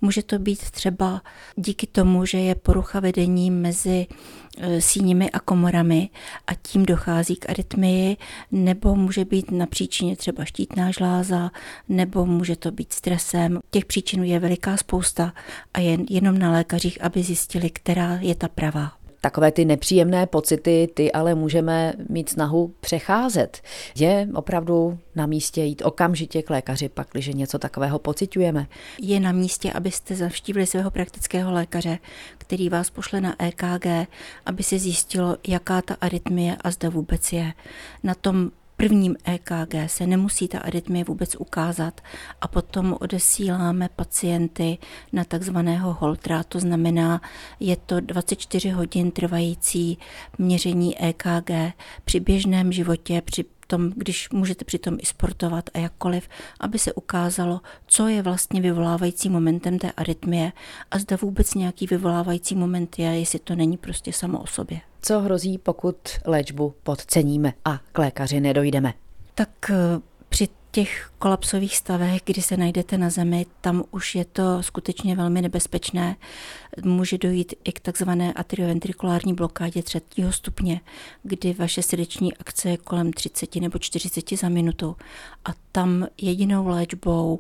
Může to být třeba díky tomu, že je porucha vedení mezi síněmi a komorami a tím dochází k arytmii, nebo může být na příčině třeba štítná žláza, nebo může to být stresem. Těch příčin je veliká spousta a je jenom na lékařích, aby zjistili, která je ta pravá. Takové ty nepříjemné pocity, ty ale můžeme mít snahu přecházet. Je opravdu na místě jít okamžitě k lékaři, pakliže něco takového pociťujeme. Je na místě, abyste navštívili svého praktického lékaře, který vás pošle na EKG, aby se zjistilo, jaká ta arytmie a zda vůbec je. Na tom prvním EKG se nemusí ta arytmie vůbec ukázat a potom odesíláme pacienty na takzvaného Holtera, to znamená, je to 24 hodin trvající měření EKG při běžném životě, při tom, když můžete přitom i sportovat a jakkoliv, aby se ukázalo, co je vlastně vyvolávající momentem té arytmie a zda vůbec nějaký vyvolávající moment je, jestli to není prostě samo o sobě. Co hrozí, pokud léčbu podceníme a k lékaři nedojdeme? Tak při těch kolapsových stavech, kdy se najdete na zemi, tam už je to skutečně velmi nebezpečné. Může dojít i k takzvané atrioventrikulární blokádě 3. stupně, kdy vaše srdeční akce je kolem 30 nebo 40 za minutu a tam jedinou léčbou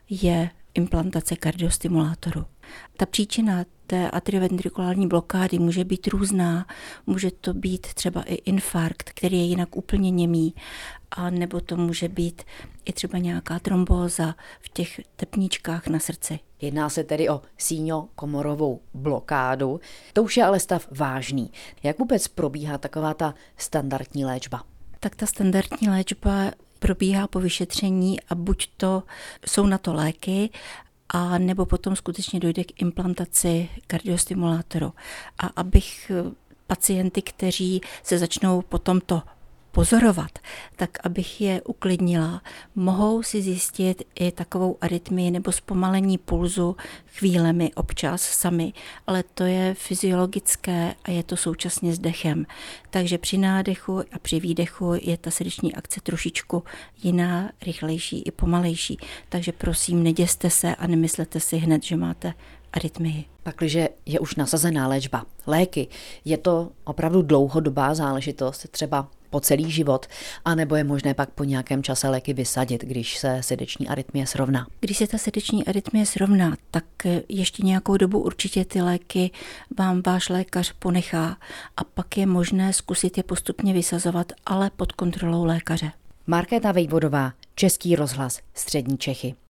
je implantace kardiostimulátoru. Ta příčina té atrioventrikulární blokády může být různá, může to být třeba i infarkt, který je jinak úplně němý, a nebo to může být i třeba nějaká trombóza v těch tepníčkách na srdci. Jedná se tedy o síňokomorovou blokádu. To už je ale stav vážný. Jak vůbec probíhá taková ta standardní léčba? Tak ta standardní léčba probíhá po vyšetření a buď to jsou na to léky, a nebo potom skutečně dojde k implantaci kardiostimulátoru. A abych pacienty, kteří se začnou potom to pozorovat, tak abych je uklidnila, mohou si zjistit i takovou arytmii nebo zpomalení pulzu chvílemi občas sami, ale to je fyziologické a je to současně s dechem. Takže při nádechu a při výdechu je ta srdeční akce trošičku jiná, rychlejší i pomalejší. Takže prosím, neděste se a nemyslete si hned, že máte arytmii. Pakliže je už nasazená léčba, léky, je to opravdu dlouhodobá záležitost, třeba po celý život, anebo je možné pak po nějakém čase léky vysadit, když se srdeční arytmie srovná? Když se ta srdeční arytmie srovná, tak ještě nějakou dobu určitě ty léky vám váš lékař ponechá a pak je možné zkusit je postupně vysazovat, ale pod kontrolou lékaře. Markéta Vejvodová, Český rozhlas, Střední Čechy.